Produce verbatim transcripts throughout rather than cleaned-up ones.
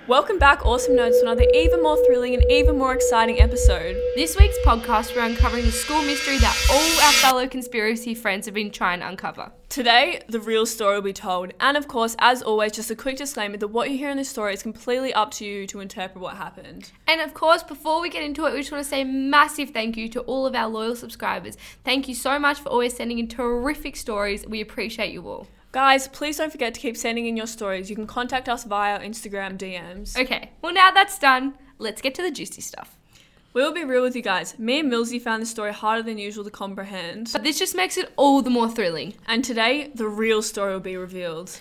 Welcome back, awesome nerds, to another even more thrilling and even more exciting episode. This week's podcast, we're uncovering the school mystery that all our fellow conspiracy friends have been trying to uncover. Today, the real story will be told, and of course, as always, just a quick disclaimer that what you hear in this story is completely up to you to interpret what happened. And of course, before we get into it, we just want to say a massive thank you to all of our loyal subscribers. Thank you so much for always sending in terrific stories. We appreciate you all. Guys, please don't forget to keep sending in your stories. You can contact us via Instagram D Ms. Okay, well now that's done, let's get to the juicy stuff. We'll be real with you guys. Me and Millsy found this story harder than usual to comprehend. But this just makes it all the more thrilling. And today, the real story will be revealed.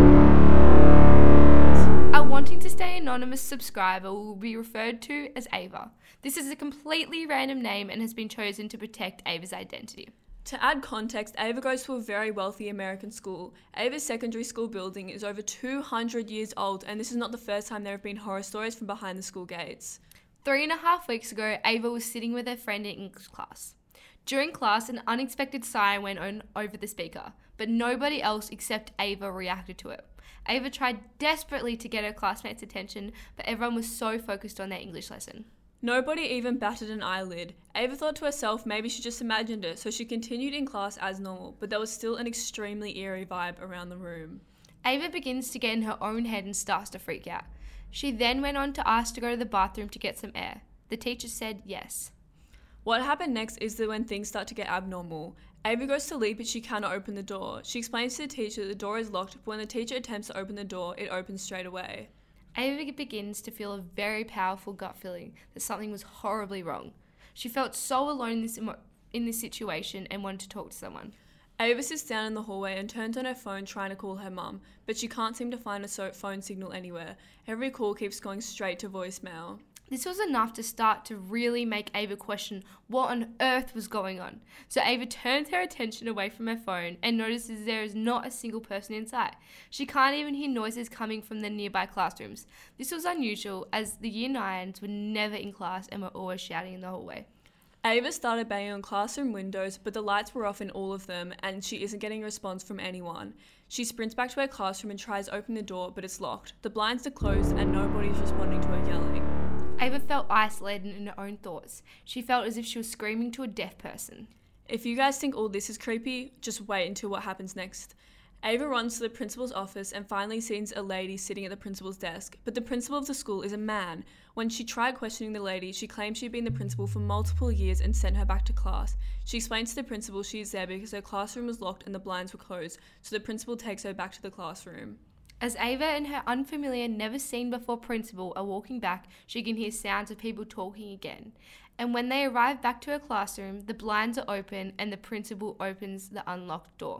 A wanting to stay anonymous subscriber will be referred to as Ava. This is a completely random name and has been chosen to protect Ava's identity. To add context, Ava goes to a very wealthy American school. Ava's secondary school building is over two hundred years old, and this is not the first time there have been horror stories from behind the school gates. Three and a half weeks ago, Ava was sitting with her friend in English class. During class, an unexpected siren went on over the speaker, but nobody else except Ava reacted to it. Ava tried desperately to get her classmates' attention, but everyone was so focused on their English lesson. Nobody even batted an eyelid. Ava thought to herself maybe she just imagined it, so she continued in class as normal, but there was still an extremely eerie vibe around the room. Ava begins to get in her own head and starts to freak out. She then went on to ask to go to the bathroom to get some air. The teacher said yes. What happened next is that when things start to get abnormal, Ava goes to leave but she cannot open the door. She explains to the teacher that the door is locked, but when the teacher attempts to open the door, it opens straight away. Ava begins to feel a very powerful gut feeling that something was horribly wrong. She felt so alone in this, emo- in this situation and wanted to talk to someone. Ava sits down in the hallway and turns on her phone trying to call her mum, but she can't seem to find a so- phone signal anywhere. Every call keeps going straight to voicemail. This was enough to start to really make Ava question what on earth was going on. So Ava turns her attention away from her phone and notices there is not a single person inside. She can't even hear noises coming from the nearby classrooms. This was unusual as the year nines were never in class and were always shouting in the hallway. Ava started banging on classroom windows, but the lights were off in all of them and she isn't getting a response from anyone. She sprints back to her classroom and tries opening the door, but it's locked. The blinds are closed and nobody's responding to her yelling. Ava felt isolated in her own thoughts. She felt as if she was screaming to a deaf person. If you guys think all this is creepy, just wait until what happens next. Ava runs to the principal's office and finally sees a lady sitting at the principal's desk, but the principal of the school is a man. When she tried questioning the lady, she claimed she'd been the principal for multiple years and sent her back to class. She explains to the principal she is there because her classroom was locked and the blinds were closed, so the principal takes her back to the classroom. As Ava and her unfamiliar, never-seen-before principal are walking back, she can hear sounds of people talking again. And when they arrive back to her classroom, the blinds are open and the principal opens the unlocked door.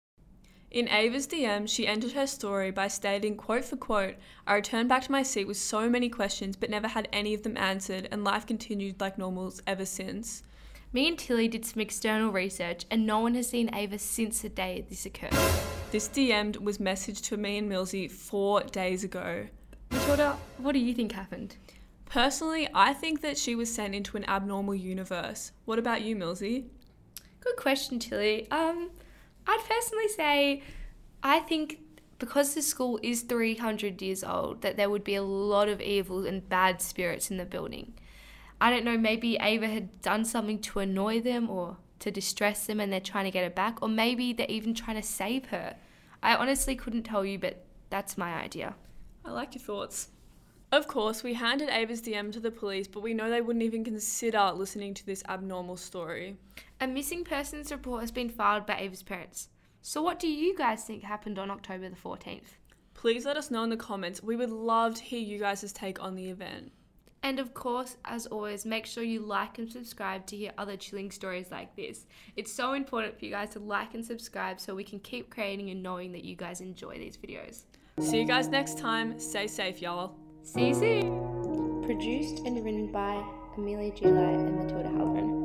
In Ava's D M, she ended her story by stating, quote for quote, "I returned back to my seat with so many questions but never had any of them answered and life continued like normal ever since." Me and Tilly did some external research and no one has seen Ava since the day this occurred. This D M was messaged to me and Millsy four days ago. Matilda, what do you think happened? Personally, I think that she was sent into an abnormal universe. What about you, Millsy? Good question, Tilly. Um, I'd personally say I think because the school is three hundred years old that there would be a lot of evil and bad spirits in the building. I don't know, maybe Ava had done something to annoy them or to distress them and they're trying to get her back, or maybe they're even trying to save her. I honestly couldn't tell you, but that's my idea. I like your thoughts. Of course, we handed Ava's D M to the police, but we know they wouldn't even consider listening to this abnormal story. A missing persons report has been filed by Ava's parents. So what do you guys think happened on October the fourteenth? Please let us know in the comments. We would love to hear you guys' take on the event. And of course, as always, make sure you like and subscribe to hear other chilling stories like this. It's so important for you guys to like and subscribe so we can keep creating and knowing that you guys enjoy these videos. See you guys next time. Stay safe, y'all. See you soon. Produced and written by Amelia July and Matilda Halloran.